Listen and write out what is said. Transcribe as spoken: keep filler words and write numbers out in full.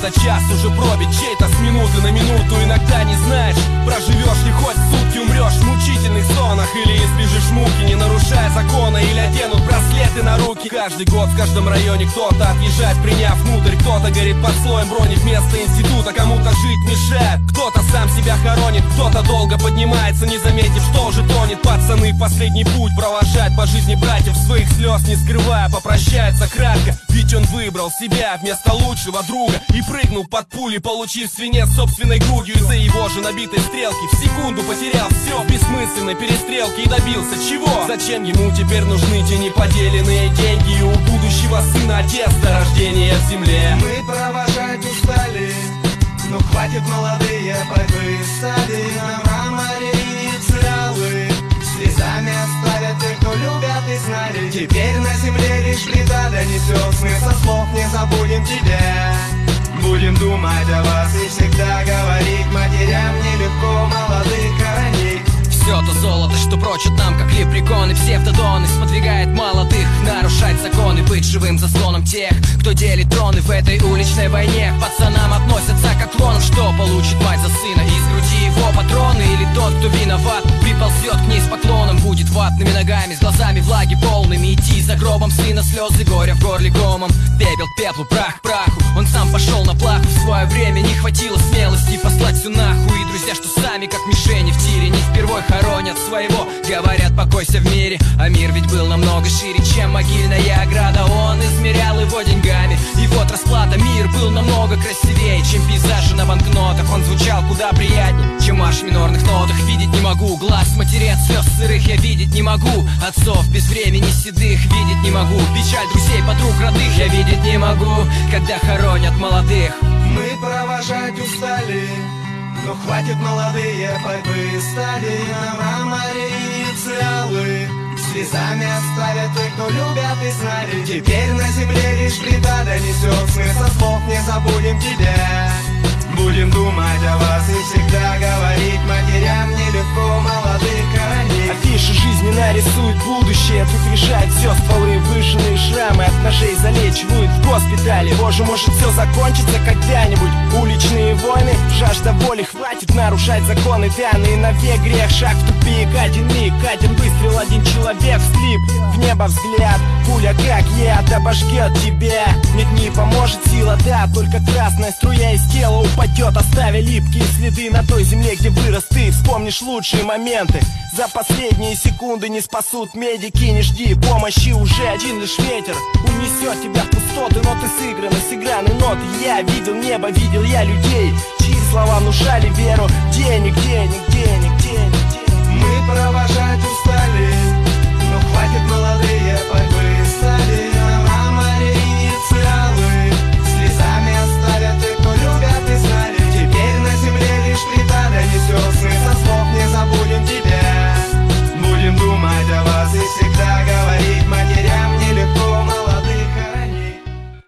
за час уже пробить чей-то с минуты на минуту. Иногда не знаешь, проживешь ли хоть сутки, умрешь в мучительных зонах или избежишь муки, не нарушая закона, или оденут браслеты на руки. Каждый год в каждом районе кто-то отъезжает, приняв внутрь, кто-то горит под слоем брони вместо института, кому-то жить мешает, кто-то сам себя хоронит, кто-то долго поднимается, не заметив, что уже тонет. Пацаны последний путь провожают по жизни братьев, своих слез не скрывая, попрощается кратко, ведь он выбрал себя вместо лучшего друга и прыгнул под пули, получив свинец собственной грудью. Из-за его же набитой стрелки в секунду потерял все в бессмысленной перестрелке и добился чего? Зачем ему теперь нужны те неподеленные деньги? И у будущего сына отец до рождения в земле. Мы провожать устали, но хватит, молодые, борьбы стали на мраморе инициалы. Слезами оставят тех, кто любят и знали. Теперь на земле лишь плита донесет смысл слов. Не забудем тебя, будем думать о вас и всегда говорить матерям нелегко молодых хоронить. Все то золото, что прочат нам, как лепреконы, псевдодоны, сподвигает молодых нарушать законы, быть живым заслоном тех, кто делит троны в этой уличной войне. К пацанам относятся как клонам, что получит мать за сына, из груди его патроны, или тот, кто виноват, приползет к ней с поклоном, будет ватными ногами, с глазами влаги полными, идти за гробом сына, слезы горя в горле комом, пепел к пеплу, прах к праху. Он сам пошел на плаху, в свое время не хватило смелости послать всю нахуй. И друзья, что сами как мишени в тире, не впервой хоронят своего, говорят, покойся в мире. А мир ведь был намного шире, чем могильная ограда. Он измерял его деньгами, и вот расплата. Мир был намного красивее, чем пейзажи на банкнотах. Он звучал куда приятнее, чем марш в минорных нотах. Видеть не могу глаз матерей от слез сырых, я видеть не могу отцов без времени седых, видеть не могу печаль друзей, подруг, родных, я видеть не могу, когда хоронят молодых. Мы провожать устали, но хватит, молодые, борьбы стали на мраморе инициалы. Слезами оставят тех, кто любят и знали. Теперь на земле лишь плита донесет смысл слов. Не забудем тебя, будем думать о вас и всегда говорить матерям нелегко молодых хоронить. Афиши жизни нарисуют будущее, тут решает все, стволы выжженные, шрамы от ножей залечивают в госпитале. Боже, может все закончится когда-нибудь. Уличные войны, жажда воли, хватит нарушать законы данные. Навек грех, шаг в тупик, один миг, один выстрел, один человек вслип. В небо взгляд, пуля как яд обожгет тебя. Нет, не поможет сила, да, только красная струя из тела упадет, оставя липкие следы на той земле, где вырос ты. Вспомнишь лучшие моменты, за последние секунды не спасут медики. Не жди помощи, уже один лишь ветер унесет тебя в пустоты. Но ты сыграны, сыграны ноты. Я видел небо, видел я людей, чьи слова внушали веру. Денег, денег,